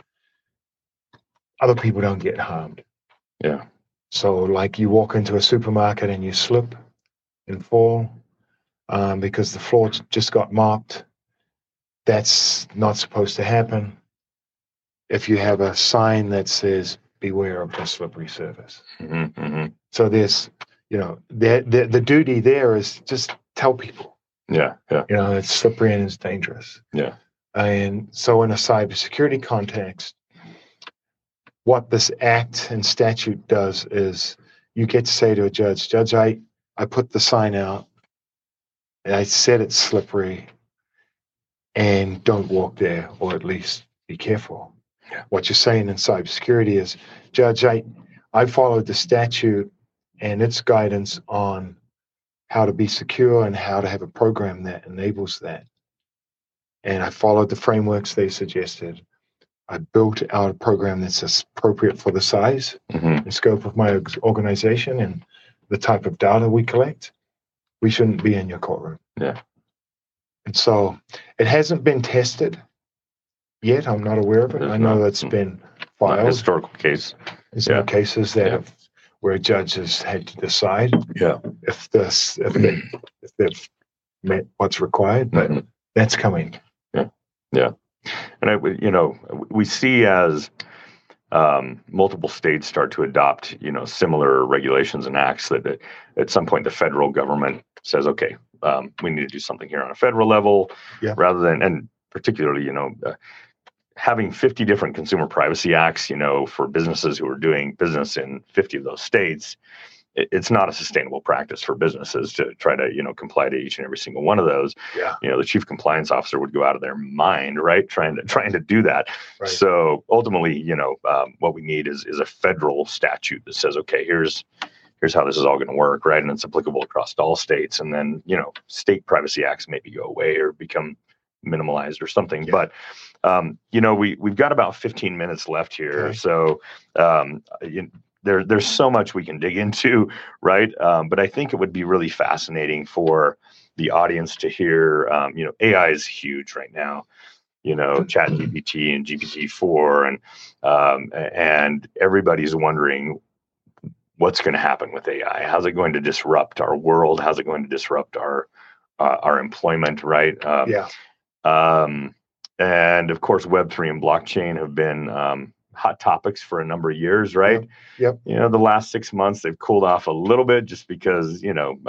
other people don't get harmed. Yeah. So like you walk into a supermarket and you slip and fall because the floor just got mopped. That's not supposed to happen. If you have a sign that says, beware of the slippery surface. Mm-hmm, mm-hmm. So there's, the duty there is just tell people. Yeah. It's slippery and it's dangerous. Yeah. And so in a cybersecurity context, what this act and statute does is you get to say to a judge, I put the sign out and I said it's slippery and don't walk there, or at least be careful. Yeah. What you're saying in cybersecurity is, Judge, I followed the statute and its guidance on how to be secure and how to have a program that enables that. And I followed the frameworks they suggested. I built out a program that's appropriate for the size and scope of my organization and the type of data we collect. We shouldn't be in your courtroom. Yeah. And so it hasn't been tested yet. I'm not aware of it. I know that's been filed. Historical case. There's no cases that where judges had to decide if they've met what's required, but that's coming. Yeah. And we see as multiple states start to adopt, similar regulations and acts that at some point the federal government says, okay, we need to do something here on a federal level, rather than, and particularly, having 50 different consumer privacy acts, for businesses who are doing business in 50 of those states. It's not a sustainable practice for businesses to try to, comply to each and every single one of those. Yeah. The chief compliance officer would go out of their mind, right, trying to do that. Right. So ultimately, what we need is a federal statute that says, okay, here's how this is all going to work, right, and it's applicable across all states. And then, state privacy acts maybe go away or become minimalized or something. Yeah. But we've got about 15 minutes left here, okay. So there's so much we can dig into, right? But I think it would be really fascinating for the audience to hear. AI is huge right now. ChatGPT and GPT-4, and everybody's wondering what's going to happen with AI. How's it going to disrupt our world? How's it going to disrupt our employment? Right? And of course, Web3 and blockchain have been hot topics for a number of years, right? Yep. The last 6 months they've cooled off a little bit just because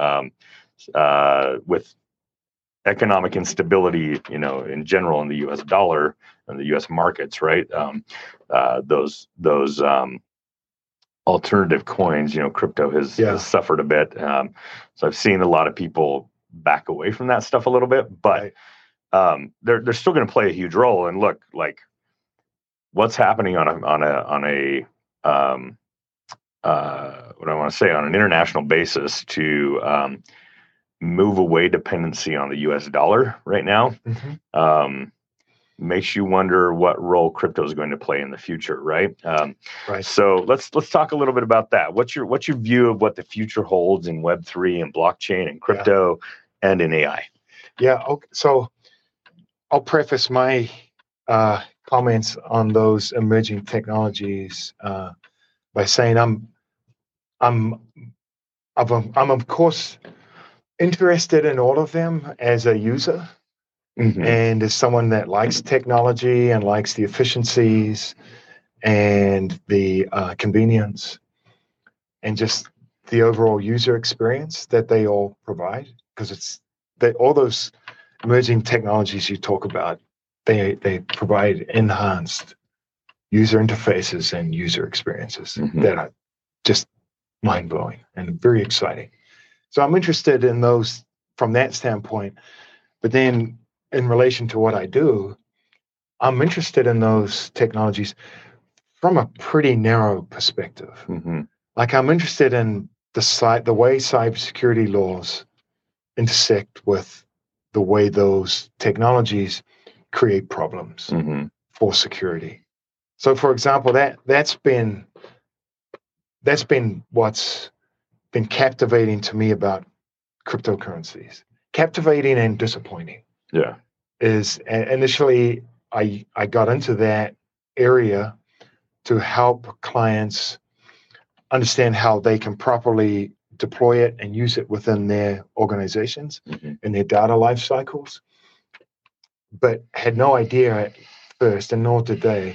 with economic instability, in general in the U.S. dollar and the U.S. markets, right? Those alternative coins, crypto has suffered a bit. So I've seen a lot of people back away from that stuff a little bit, but they're still going to play a huge role. And look, like what's happening on a what I want to say, on an international basis to move away dependency on the U.S. dollar right now. Makes you wonder what role crypto is going to play in the future, right? Right. So let's talk a little bit about that. What's your view of what the future holds in Web3 and blockchain and crypto and in AI? Yeah. Okay. So I'll preface my comments on those emerging technologies by saying I'm of course interested in all of them as a user. And as someone that likes technology and likes the efficiencies and the convenience and just the overall user experience that they all provide, because it's that all those emerging technologies you talk about, they provide enhanced user interfaces and user experiences that are just mind-blowing and very exciting. So I'm interested in those from that standpoint. But then in relation to what I do, I'm interested in those technologies from a pretty narrow perspective. Like I'm interested in the way cybersecurity laws intersect with the way those technologies create problems for security. So, for example, that's been what's been captivating to me about cryptocurrencies. Captivating and disappointing. Yeah. Is initially I got into that area to help clients understand how they can properly deploy it and use it within their organizations and their data life cycles, but had no idea at first, and nor did they,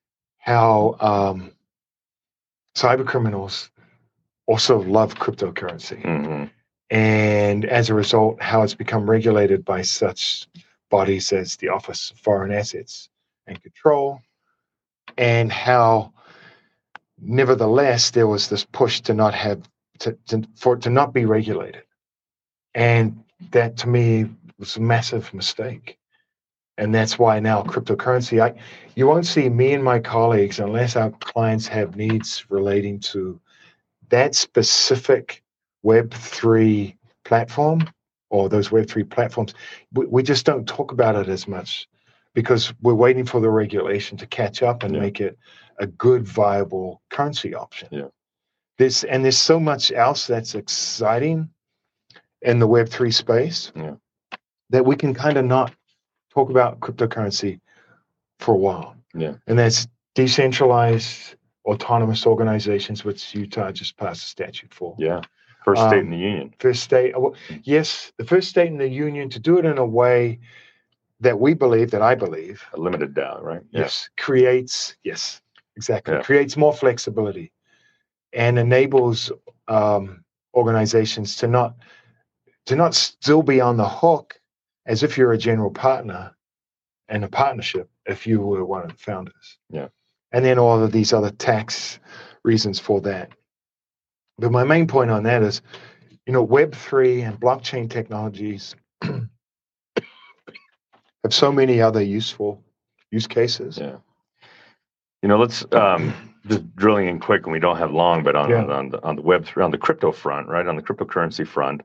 how cyber criminals also love cryptocurrency. And as a result, how it's become regulated by such bodies as the Office of Foreign Assets and Control, and how nevertheless there was this push to not have for it to not be regulated. And that to me was a massive mistake. And that's why now cryptocurrency, you won't see me and my colleagues, unless our clients have needs relating to that specific Web3 platform or those Web3 platforms, we just don't talk about it as much because we're waiting for the regulation to catch up and make it a good, viable currency option. There's so much else that's exciting in the Web3 space that we can kind of not talk about cryptocurrency for a while. And that's decentralized autonomous organizations, which Utah just passed a statute for. First state in the union. First state, yes, the first state in the union to do it in a way that I believe. A limited DAO, right? Yes, creates more flexibility and enables organizations to not still be on the hook as if you're a general partner in a partnership if you were one of the founders. And then all of these other tax reasons for that. But my main point on that is, Web3 and blockchain technologies have so many other useful use cases. Let's just drilling in quick, and we don't have long, but on the Web3, on the crypto front, right, on the cryptocurrency front,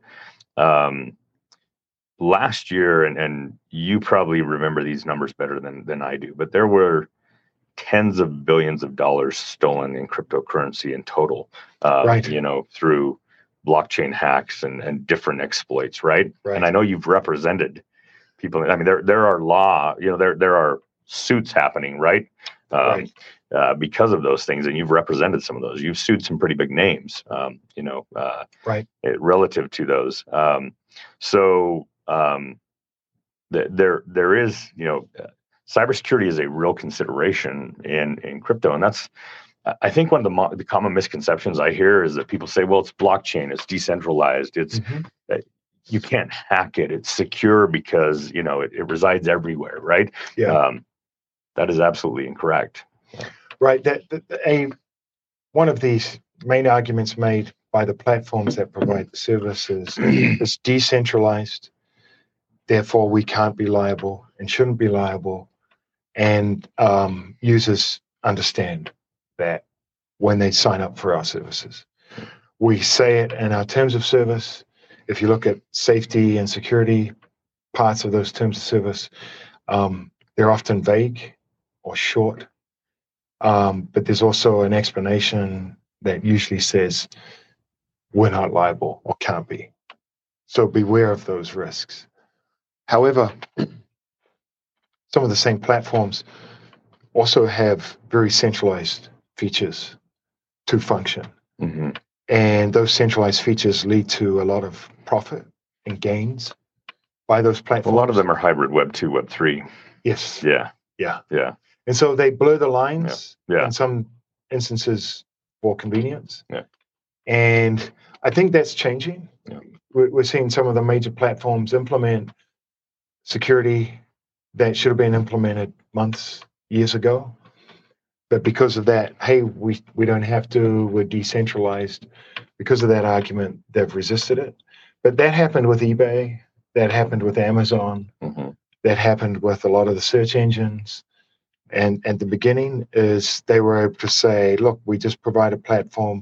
last year, and you probably remember these numbers better than I do, but there were tens of billions of dollars stolen in cryptocurrency in total, through blockchain hacks and different exploits, right? And I know you've represented people. I mean, there are suits happening, right? Because of those things, and you've represented some of those. You've sued some pretty big names, relative to those. There is, cybersecurity is a real consideration in crypto, and that's, I think, one of the common misconceptions I hear is that people say, well, it's blockchain, it's decentralized, it's you can't hack it, it's secure because it resides everywhere, right? That is absolutely incorrect. Right. One of these main arguments made by the platforms that provide the services is decentralized. Therefore, we can't be liable and shouldn't be liable. And users understand that when they sign up for our services. We say it in our terms of service. If you look at safety and security parts of those terms of service, they're often vague or short. But there's also an explanation that usually says we're not liable or can't be. So beware of those risks. However, some of the same platforms also have very centralized features to function. Mm-hmm. And those centralized features lead to a lot of profit and gains by those platforms. A lot of them are hybrid Web 2, Web 3. Yes. Yeah. Yeah. Yeah. And so they blur the lines Yeah. in some instances for convenience. Yeah. And I think that's changing. Yeah. We're seeing some of the major platforms implement security that should have been implemented months, years ago. But because of that, hey, we don't have to, we're decentralized. Because of that argument, they've resisted it. But that happened with eBay, that happened with Amazon, Mm-hmm. that happened with a lot of the search engines. And at the beginning is they were able to say, look, we just provide a platform.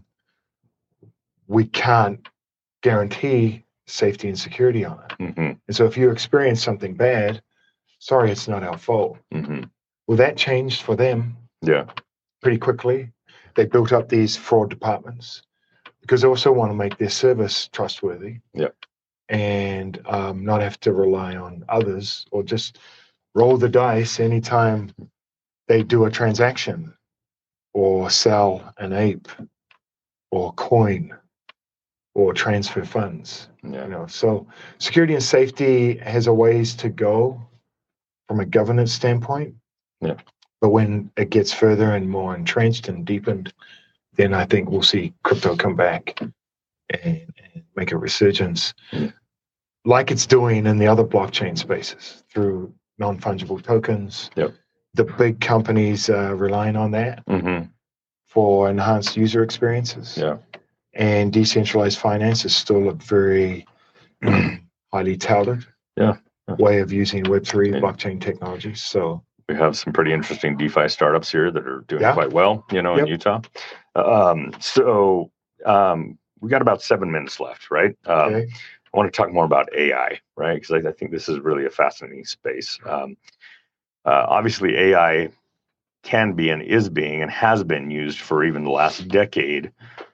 We can't guarantee safety and security on it. Mm-hmm. And so if you experience something bad, sorry, it's not our fault. Mm-hmm. Well, that changed for them. Yeah. Pretty quickly. They built up these fraud departments because they also want to make their service trustworthy. Yeah. And not have to rely on others or just roll the dice anytime they do a transaction or sell an ape or coin or transfer funds. Yeah. So security and safety has a ways to go from a governance standpoint. Yeah. But when it gets further and more entrenched and deepened, then I think we'll see crypto come back and make a resurgence like it's doing in the other blockchain spaces through non-fungible tokens. Yep. The big companies are relying on that for enhanced user experiences. Yeah. And decentralized finance is still a very highly touted way of using Web3 blockchain technologies. So we have some pretty interesting DeFi startups here that are doing quite well, in Utah. We got about 7 minutes left, right? okay. I want to talk more about AI, right? Because I think this is really a fascinating space. Obviously, AI can be and is being and has been used for even the last decade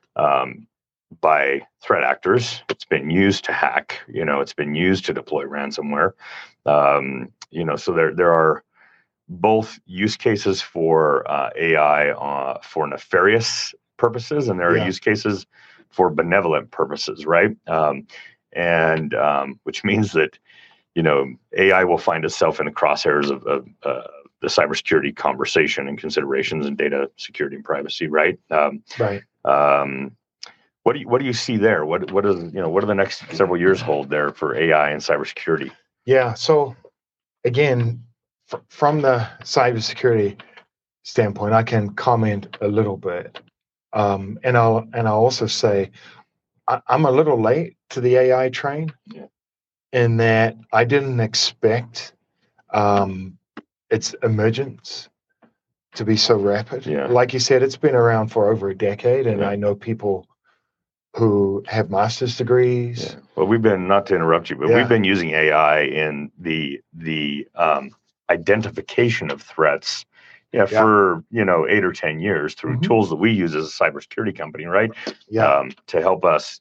by threat actors. It's been used to hack. It's been used to deploy ransomware. So there are both use cases for AI for nefarious purposes, and there are use cases for benevolent purposes, right? And which means that AI will find itself in the crosshairs of the cybersecurity conversation and considerations and data security and privacy, right? Right. What do you see there? What do the next several years hold there for AI and cybersecurity? Yeah. So again, from the cybersecurity standpoint, I can comment a little bit, and I'll also say I'm a little late to the AI train, in that I didn't expect its emergence to be so rapid. Yeah. Like you said, it's been around for over a decade, and I know people who have master's degrees. Yeah. Well, we've been, not to interrupt you, but we've been using AI in the identification of threats for 8 or 10 years through tools that we use as a cybersecurity company, right? To help us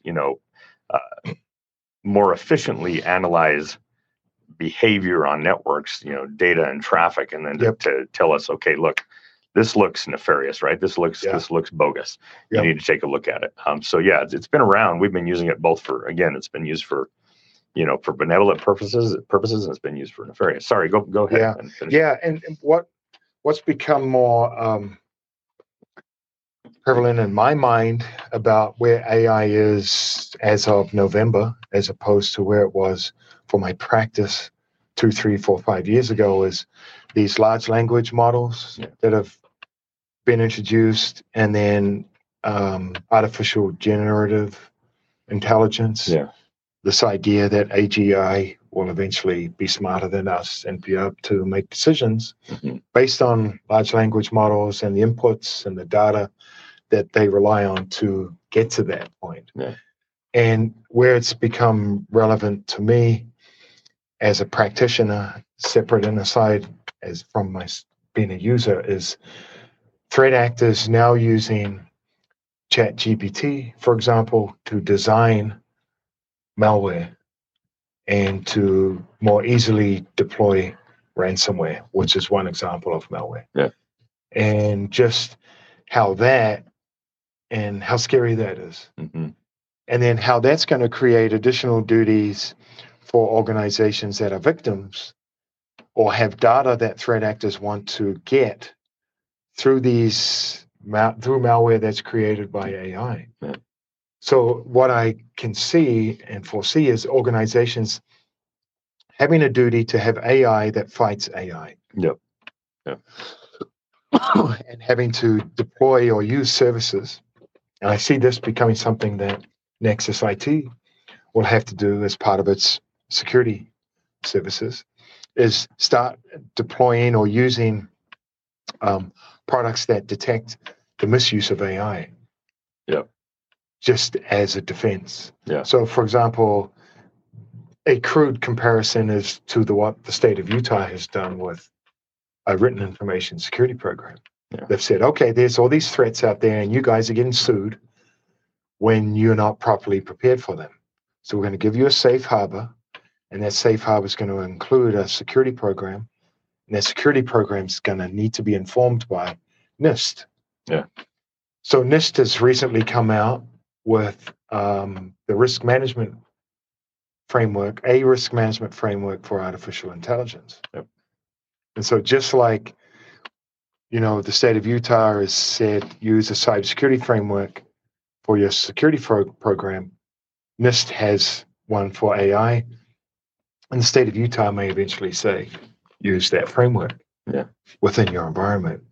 more efficiently analyze behavior on networks, data and traffic, and then to tell us, okay, look, this looks nefarious, right? This looks bogus. You need to take a look at it. It's been around. We've been using it both for, again, it's been used for for benevolent purposes, and it's been used for nefarious. Sorry, go ahead. And what's become more prevalent in my mind about where AI is as of November, as opposed to where it was for my practice 2, 3, 4, 5 years ago, is these large language models that have been introduced, and then artificial generative intelligence. This idea that AGI will eventually be smarter than us and be able to make decisions based on large language models and the inputs and the data that they rely on to get to that point. Yeah. And where it's become relevant to me as a practitioner, separate and aside as from my being a user, is threat actors now using ChatGPT, for example, to design malware and to more easily deploy ransomware, which is one example of malware. Yeah. And just how that and how scary that is. Mm-hmm. And then how that's going to create additional duties for organizations that are victims or have data that threat actors want to get through through malware that's created by AI. Yeah. So what I can see and foresee is organizations having a duty to have AI that fights AI. Yep. Yep. And having to deploy or use services. And I see this becoming something that Nexus IT will have to do as part of its security services, is start deploying or using products that detect the misuse of AI. Yep. Just as a defense. Yeah. So, for example, a crude comparison is to what the state of Utah has done with a written information security program. Yeah. They've said, okay, there's all these threats out there, and you guys are getting sued when you're not properly prepared for them. So we're going to give you a safe harbor, and that safe harbor is going to include a security program, and that security program is going to need to be informed by NIST. Yeah. So NIST has recently come out with the risk management framework, a risk management framework for artificial intelligence. Yep. And so just like, the state of Utah has said, use a cybersecurity framework for your security program, NIST has one for AI, and the state of Utah may eventually say, use that framework within your environment.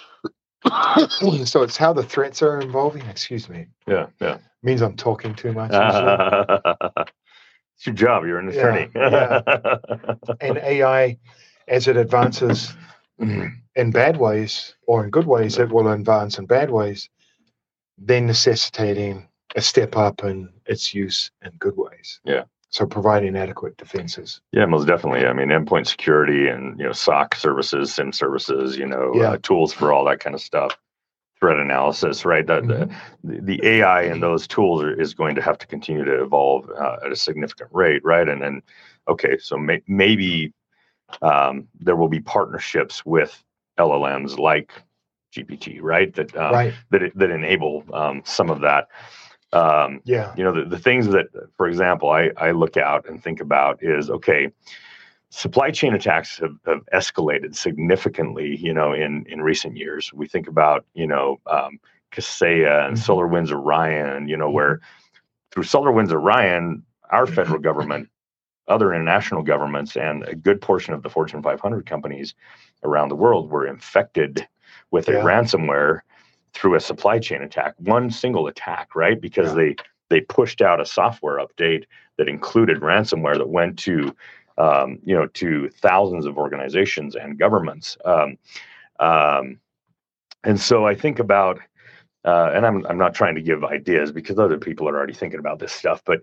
So it's how the threats are evolving. Excuse me. Yeah. Means I'm talking too much. It's your job. You're an attorney. Yeah. And AI, as it advances in bad ways or in good ways, it will advance in bad ways, then necessitating a step up in its use in good ways. Yeah. So providing adequate defenses. Yeah, most definitely. I mean, endpoint security and SOC services, SIM services, tools for all that kind of stuff. Threat analysis, right? The AI in those tools is going to have to continue to evolve at a significant rate, right? And then, okay, so maybe there will be partnerships with LLMs like GPT, right? That enable some of that. The things that, for example, I look out and think about is, okay, supply chain attacks have escalated significantly, in recent years. We think about, Kaseya and SolarWinds Orion, where through SolarWinds Orion, our federal government, other international governments, and a good portion of the Fortune 500 companies around the world were infected with a ransomware through a supply chain attack, one single attack, right? Because they pushed out a software update that included ransomware that went to thousands of organizations and governments. And so I think about, and I'm not trying to give ideas because other people are already thinking about this stuff, but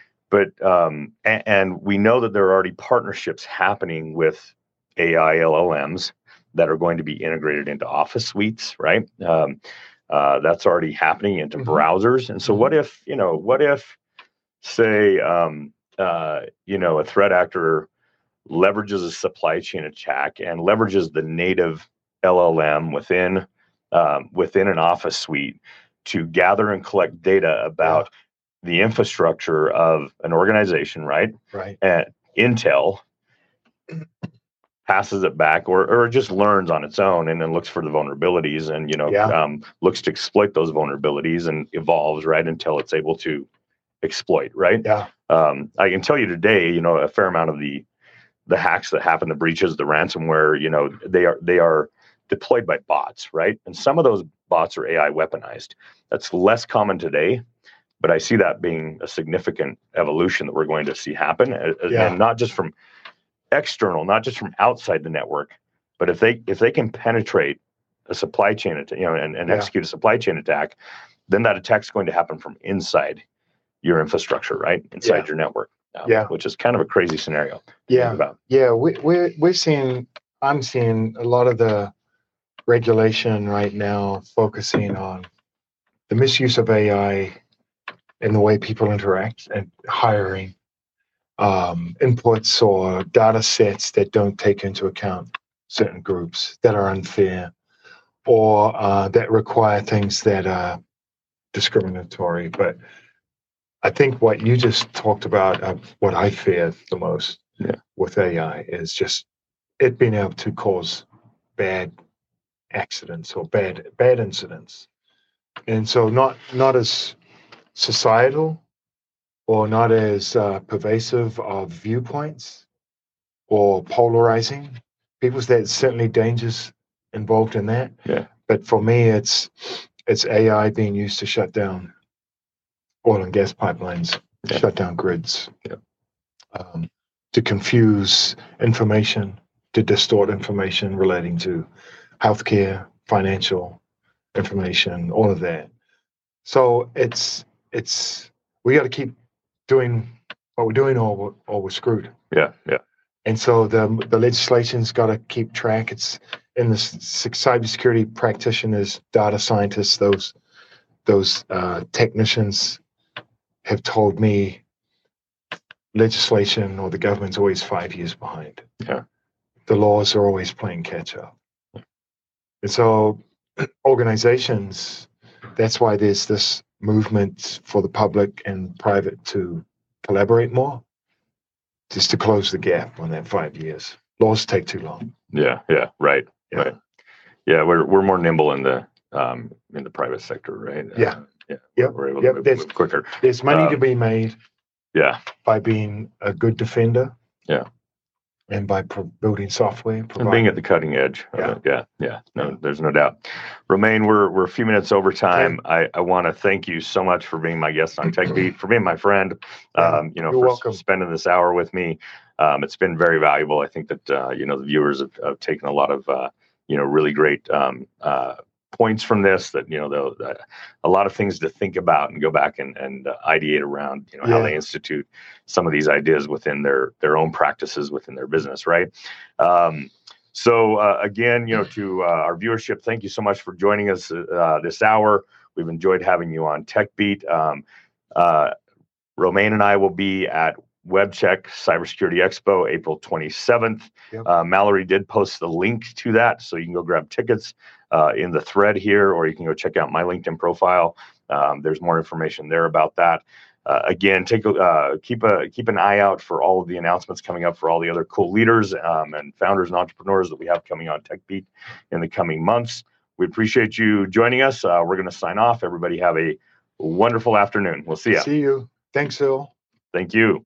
we know that there are already partnerships happening with AI LLMs that are going to be integrated into Office suites, right? That's already happening into browsers. And so what if, say, a threat actor leverages a supply chain attack and leverages the native LLM within an Office suite to gather and collect data about the infrastructure of an organization, right? Right. And Intel passes it back or just learns on its own and then looks for the vulnerabilities and, looks to exploit those vulnerabilities and evolves, right, until it's able to exploit, right? Yeah. I can tell you today, a fair amount of the hacks that happen, the breaches, the ransomware, they are deployed by bots, right? And some of those bots are AI weaponized. That's less common today, but I see that being a significant evolution that we're going to see happen, and not just from external, not just from outside the network, but if they can penetrate a supply chain attack, and Yeah. execute a supply chain attack, then that attack's going to happen from inside your infrastructure, right? Inside your network. Yeah. Which is kind of a crazy scenario to Yeah. think about. Yeah. I'm seeing a lot of the regulation right now focusing on the misuse of AI in the way people interact and hiring inputs or data sets that don't take into account certain groups that are unfair or that require things that are discriminatory. But I think what you just talked about, what I fear the most with AI is just it being able to cause bad accidents or bad incidents. And so not as societal or not as pervasive of viewpoints or polarizing people's. There's certainly dangers involved in that. Yeah. But for me, it's AI being used to shut down oil and gas pipelines, shut down grids, to confuse information, to distort information relating to healthcare, financial information, all of that. So it's we got to keep doing what we're doing, or we're screwed. Yeah. And so the legislation's got to keep track. It's in the cybersecurity practitioners, data scientists, those technicians have told me legislation or the government's always 5 years behind. Yeah. The laws are always playing catch up. And so organizations, that's why there's this movement for the public and private to collaborate more, just to close the gap on that 5 years. Laws take too long. Yeah. Right. Yeah, we're more nimble in the private sector, right? We're able to move quicker. There's money to be made. Yeah. By being a good defender. Yeah. And by building software. And being at the cutting edge. Yeah. No, there's no doubt. Romain, we're a few minutes over time. I want to thank you so much for being my guest on TechBeat, for being my friend, for welcome. spending this hour with me. It's been very valuable. I think that, the viewers have taken a lot of, really great points from this, that a lot of things to think about and go back and ideate around how they institute some of these ideas within their own practices within their business, right? So again, to our viewership, thank you so much for joining us this hour. We've enjoyed having you on TechBeat. Romain and I will be at WebCheck Cybersecurity Expo, April 27th. Mallory did post the link to that, so you can go grab tickets in the thread here, or you can go check out my LinkedIn profile. There's more information there about that. Again, keep an eye out for all of the announcements coming up for all the other cool leaders and founders and entrepreneurs that we have coming on TechBeat in the coming months. We appreciate you joining us. We're going to sign off. Everybody have a wonderful afternoon. We'll see you. See you. Thanks, Phil. Thank you.